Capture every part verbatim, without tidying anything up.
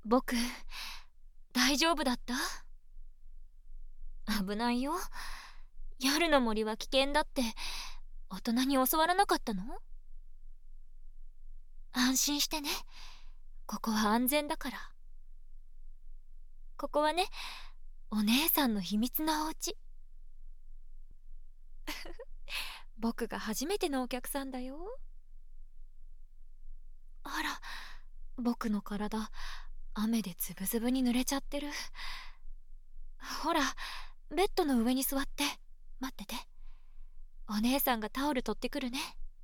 僕、大丈夫だった？危ないよ。夜の森は危険だって大人に教わらなかったの？安心してね。ここは安全だから。ここはね、お姉さんの秘密のお家。僕が初めてのお客さんだよ。あら、僕の体、雨でズブズブに濡れちゃってる。ほら、ベッドの上に座って待ってて。お姉さんがタオル取ってくるね。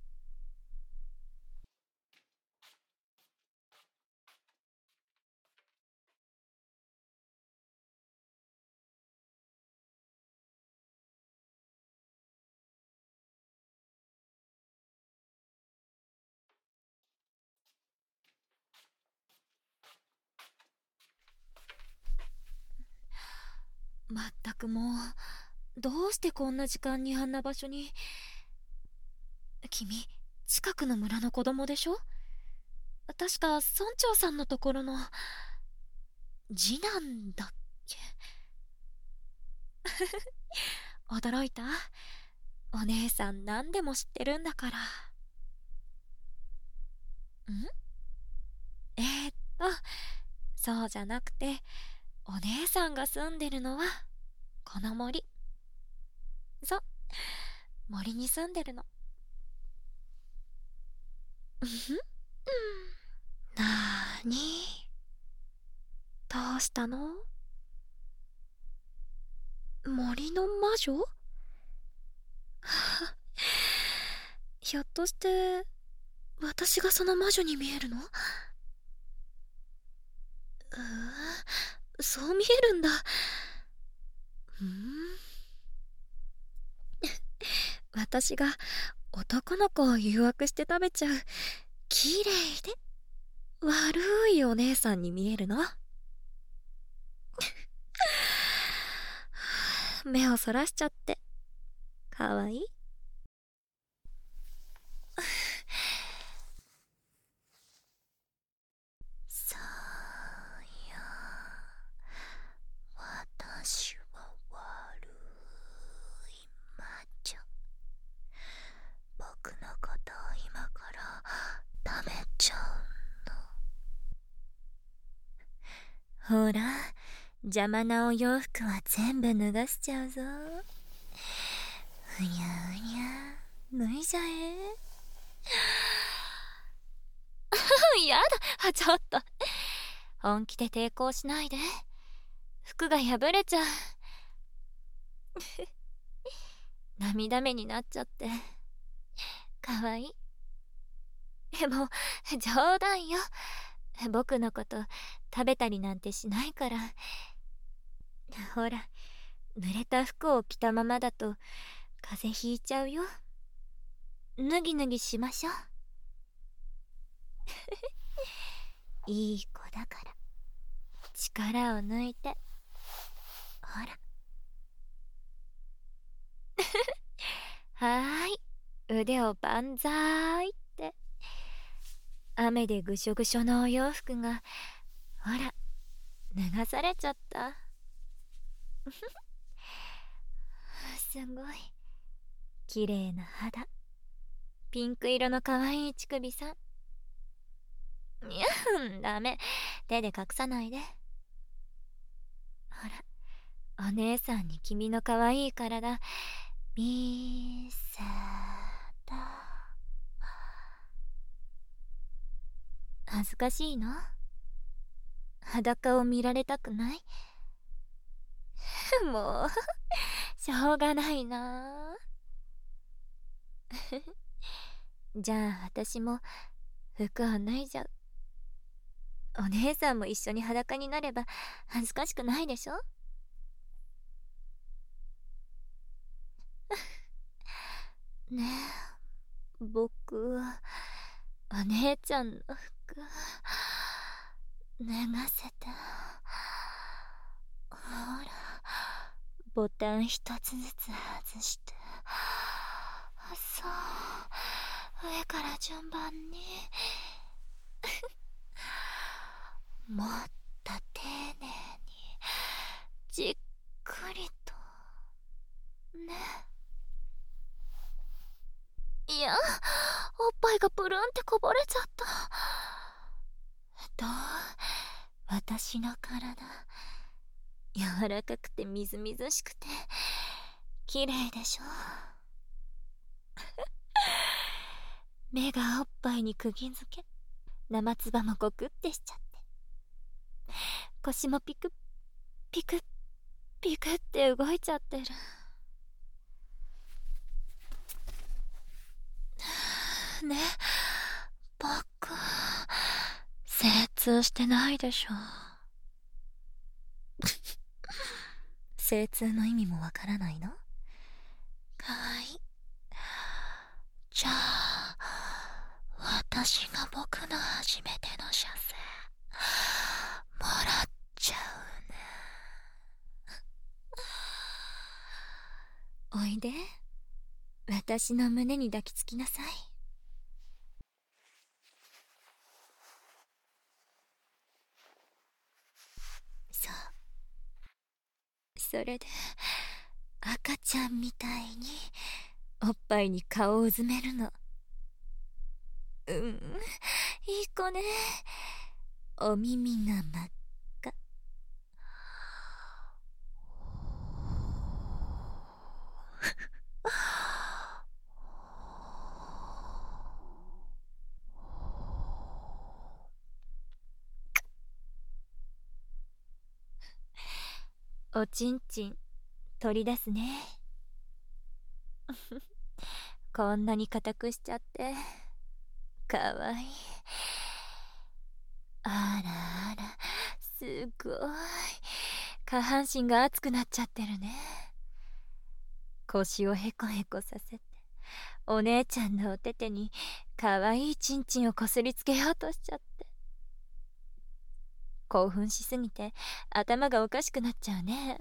まったくもう、どうしてこんな時間にあんな場所に。君、近くの村の子供でしょ？確か村長さんのところの次男だっけ？驚いた？お姉さん何でも知ってるんだから。んえー、っとそうじゃなくて、お姉さんが住んでるのはこの森。そう、森に住んでるの。うんふん。なーに？どうしたの？森の魔女？ひょっとして私がその魔女に見えるの？うー、そう見えるんだ。うん。私が男の子を誘惑して食べちゃう綺麗で悪いお姉さんに見えるの？目をそらしちゃってかわいい。そうよ、私は悪い魔女。僕のことを今から食べちゃうの。ほら、邪魔なお洋服は全部脱がしちゃうぞ。ふにゃふにゃ脱いじゃえ。やだ、ちょっと本気で抵抗しないで。服が破れちゃう。涙目になっちゃってかわいい。でも冗談よ。僕のこと食べたりなんてしないから。ほら、濡れた服を着たままだと風邪ひいちゃうよ。脱ぎ脱ぎしましょう。いい子だから力を抜いて。ほら。はーい、腕をバンザーイって。雨でぐしょぐしょのお洋服がほら脱がされちゃった。すごい綺麗な肌、ピンク色の可愛い乳首さん。いや、ダメ、手で隠さないで。ほら、お姉さんに君の可愛い体見せた。恥ずかしいの？裸を見られたくない？もうしょうがないな。じゃあ私も服を脱いじゃう。お姉さんも一緒に裸になれば恥ずかしくないでしょ？ねえ、僕はお姉ちゃんの服脱がせて。ほら、ボタン一つずつ外して。そう、上から順番に。もっじっくりとね。いや、おっぱいがプルンってこぼれちゃった。どう？私の体、柔らかくてみずみずしくて綺麗でしょ。目がおっぱいに釘付け、生唾もゴクってしちゃって、腰もピクッピクッピクって動いちゃってる。ね、僕精通してないでしょ。精通の意味もわからないの？かわいい。じゃあ私が僕の初めての射精もらっちゃうね。おいで、私の胸に抱きつきなさい。そう、それで赤ちゃんみたいにおっぱいに顔をうずめるの。うん、いい子ね。お耳が真っ赤。おちんちん取り出すね。こんなに硬くしちゃってかわいい。あらあら、すごい下半身が熱くなっちゃってるね。腰をヘコヘコさせてお姉ちゃんのお手手にかわいいちんちんをこすりつけようとしちゃって、興奮しすぎて頭がおかしくなっちゃうね。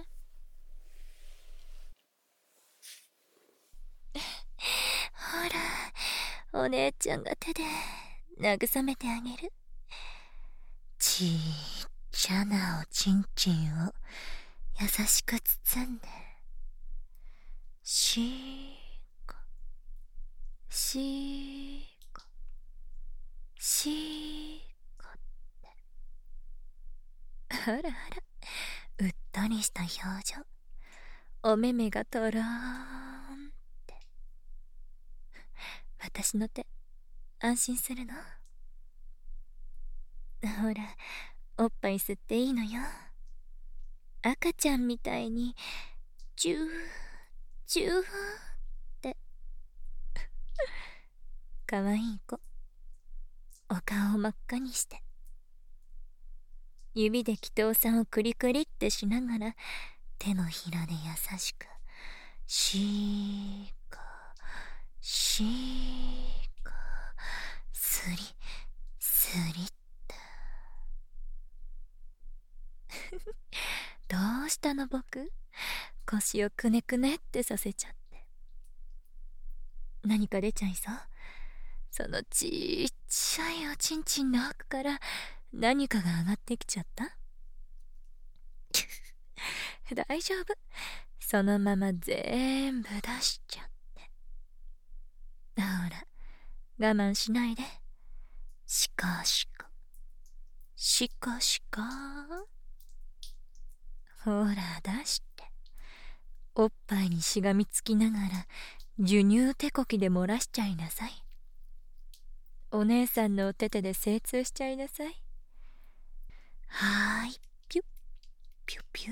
ほら、お姉ちゃんが手で慰めてあげる。ちっちゃなおちんちんを優しく包んで、しーこしーこしーこって。あらあら、うっとりした表情、お目目がとろーんって。私の手安心するの？ほら、おっぱい吸っていいのよ。赤ちゃんみたいにジュージューってかわいい子。お顔を真っ赤にして指で祈祷さんをクリクリってしながら手のひらで優しくシーコシーコスリスリっと。どうしたの僕、腰をくねくねってさせちゃって。何か出ちゃいそう？そのちっちゃいおちんちんの奥から何かが上がってきちゃった？大丈夫、そのまま全部出しちゃって。ほら、我慢しないで。シコシコシコシコ。ほら出して、おっぱいにしがみつきながら授乳手こきで漏らしちゃいなさい。お姉さんのお手手で精通しちゃいなさい。はーい、ピュッピュピュー。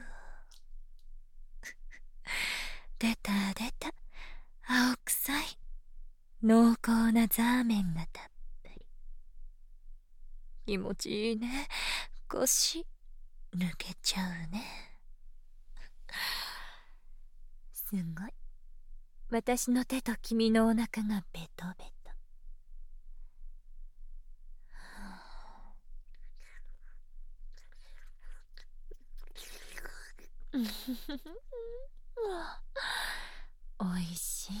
出た出た、青臭い濃厚なザーメンがたっぷり。気持ちいいね。腰抜けちゃうね。すごい、私の手と君のお腹がベトベト。おいしい。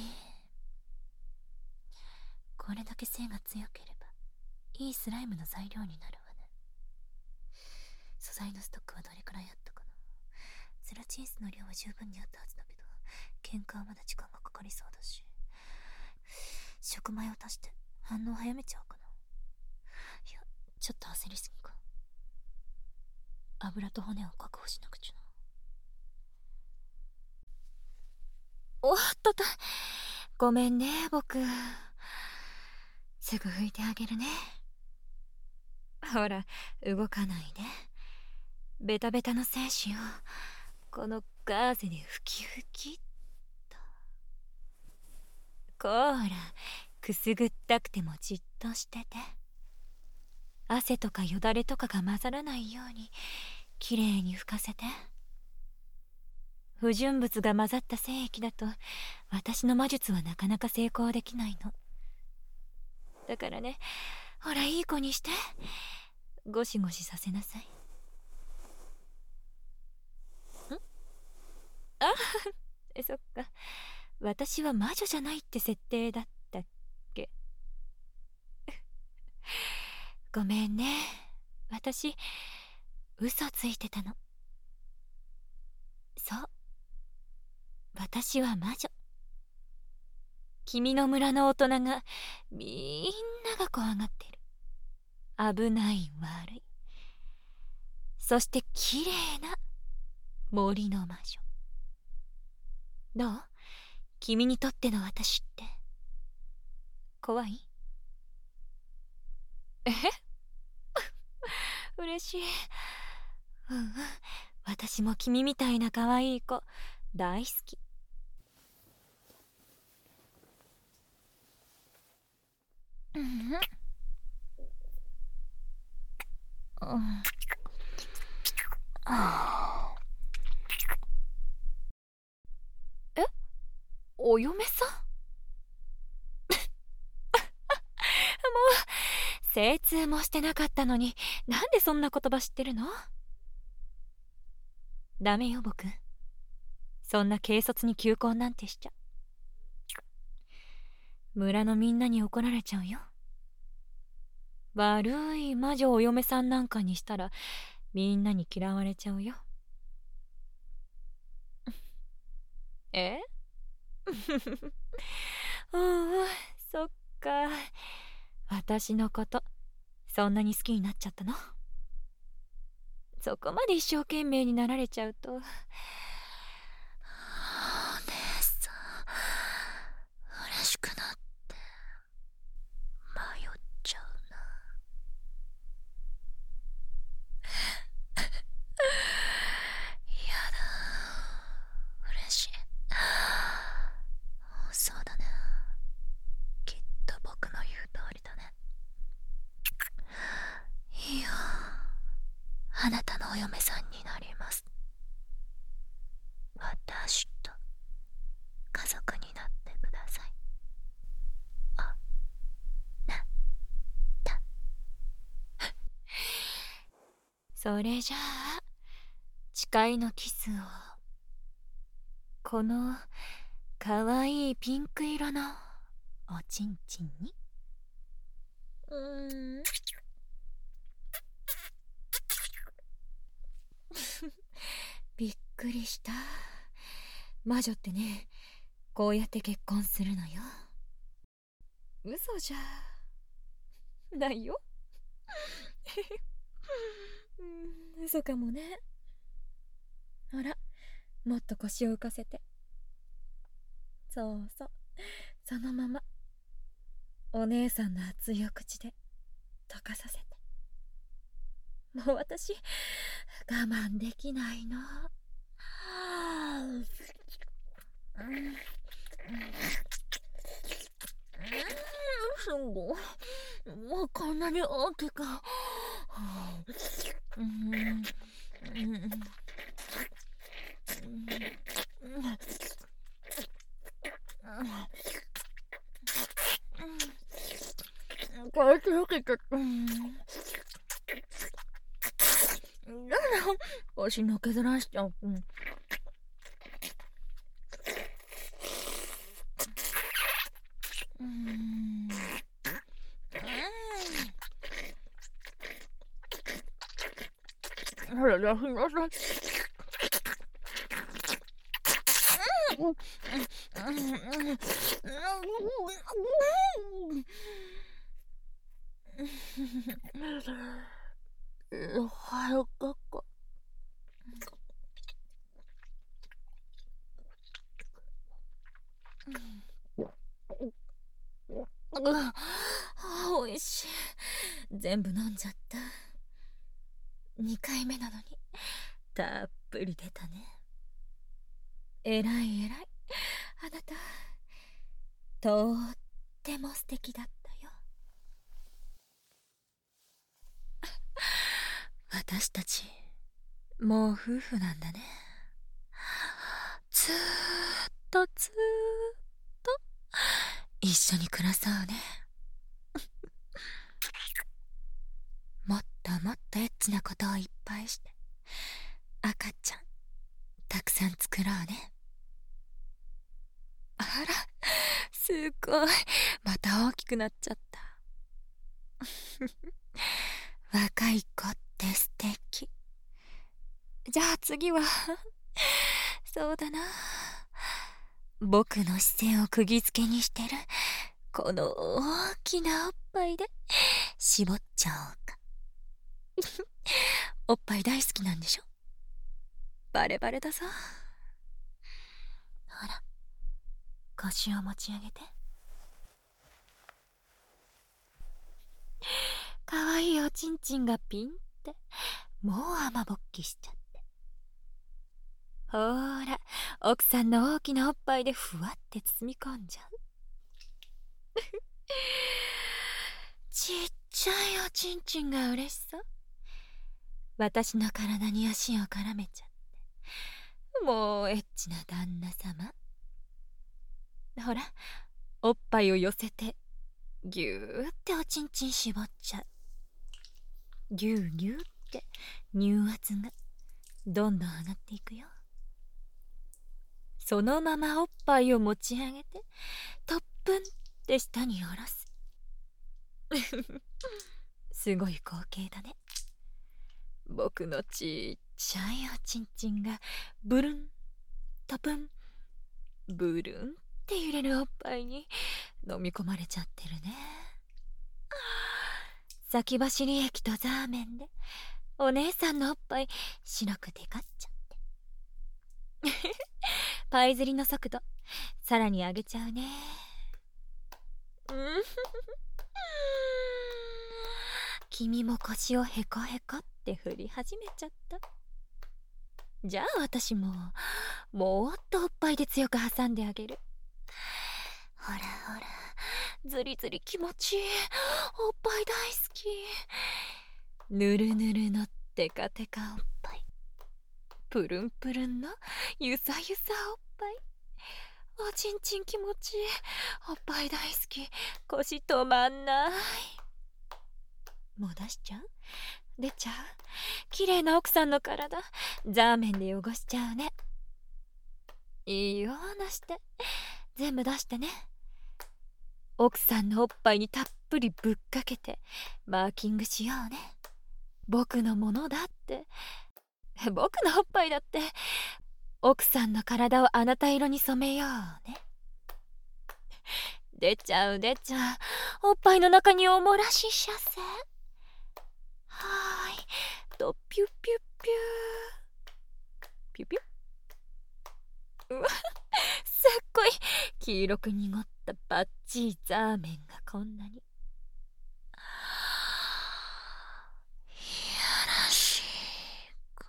これだけ精が強ければいいスライムの材料になるわね。素材のストックはどれくらいあったかな。 ゼラチン質の量は十分にあったはずだけど、喧嘩はまだ時間がかかりそうだし、食米を足して反応早めちゃうかな。いや、ちょっと焦りすぎか。油と骨を確保しなくちゃな。おっとっと、ごめんね僕。すぐ拭いてあげるね。ほら、動かないで。ベタベタの精子をこのガーゼでふきふきっと。こーら、くすぐったくてもじっとしてて。汗とかよだれとかが混ざらないようにきれいに拭かせて。不純物が混ざった精液だと私の魔術はなかなか成功できないの。だからね、ほらいい子にしてゴシゴシさせなさい。んあえそっか、私は魔女じゃないって設定だったっけ。ごめんね、私嘘ついてたの。そう、私は魔女。君の村の大人がみんなが怖がってる。危ない悪い、そして綺麗な森の魔女。どう？君にとっての私って怖い？え嬉しい。うんうん、私も君みたいな可愛い子大好き。うんうん、え、お嫁さん？もう精通もしてなかったのに、なんでそんな言葉知ってるの？ダメよ僕、そんな軽率に求婚なんてしちゃ村のみんなに怒られちゃうよ。悪い魔女お嫁さんなんかにしたらみんなに嫌われちゃうよ。えうんうん、そっか、私のことそんなに好きになっちゃったの？そこまで一生懸命になられちゃうと。お姉さん嬉しくなって迷っちゃうな。やだ、嬉しい。そうだね、きっと僕の言う通りだね。いいよ、あなたのお嫁さんになります。私と家族になってください。あ、なた。それじゃあ誓いのキスをこのかわいいピンク色のおちんちんに。うーんびっくりした。魔女ってね、こうやって結婚するのよ。嘘じゃないよ。うん、嘘かもね。ほら、もっと腰を浮かせて。そうそう、そのままお姉さんの熱いお口で溶かさせて。もう私我慢できないの。うん、すごい、もうこんなに大きく。うん、うん、これとろけちゃった。腰のけずらしちゃう。うんうん、ほら、出しなさい。 早かっか。おいしい。全部飲んじゃった。にかいめなのにたっぷり出たね。えらいえらい。あなたとっても素敵だったよ。私たちもう夫婦なんだね。ずーっとずーっと一緒に暮らそうね。もっともっとエッチなことをいっぱいして赤ちゃんたくさん作ろうね。あら、すごい、また大きくなっちゃった。若い子って素敵。じゃあ次はそうだな、僕の視線を釘付けにしてるこの大きなおっぱいで絞っちゃおうか。おっぱい大好きなんでしょ。バレバレだぞ。ほら、腰を持ち上げて。かわいいおちんちんがピンってもう雨ぼっきしちゃって。ほーら、奥さんの大きなおっぱいでふわって包み込んじゃう。ちっちゃいおちんちんが嬉しそう。私の体に足を絡めちゃって、もうエッチな旦那様。ほら、おっぱいを寄せてぎゅーっておちんちん絞っちゃう。ぎゅうぎゅーって乳圧がどんどん上がっていくよ。そのままおっぱいを持ち上げてトップンって下に下ろす。すごい光景だね。僕のちっちゃいおちんちんがブルントプンブルンって揺れるおっぱいに飲み込まれちゃってるね。先走り液とザーメンでお姉さんのおっぱい白くテカっちゃってパイ釣りの速度さらに上げちゃうね。うん君も腰をヘコヘコって振り始めちゃった。じゃあ私ももっとおっぱいで強く挟んであげる。ほらほら、ずりずり気持ちいい。おっぱい大好き。ぬるぬるのテカテカおっぱい、プルンプルンのゆさゆさおっぱい、おちんちん気持ちいい。おっぱい大好き。腰止まんない。もう出しちゃう？出ちゃう？綺麗な奥さんの体ザーメンで汚しちゃうね。いいよ、出して。全部出してね。奥さんのおっぱいにたっぷりぶっかけてマーキングしようね。僕のものだって。僕のおっぱいだって奥さんの体をあなた色に染めようね。出ちゃう出ちゃう。おっぱいの中におもらし射精。はーい、とピュピュピューピュピュ。うわ、すっごい黄色く濁ったバッチリザーメンがこんなに。いやらしい子。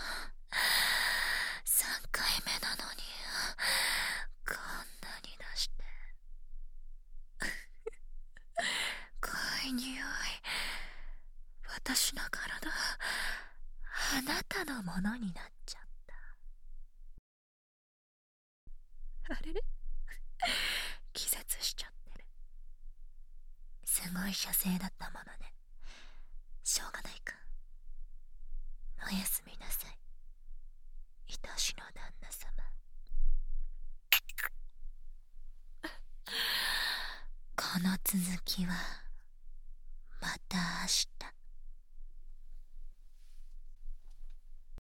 さんかいめなのにこんなに出して。濃い匂い。私の体あなたのものになっちゃった。あれれ気絶しちゃってる。すごい射精だったものね。しょうがないか。おやすみなさい、愛しの旦那様。この続きはまた明日。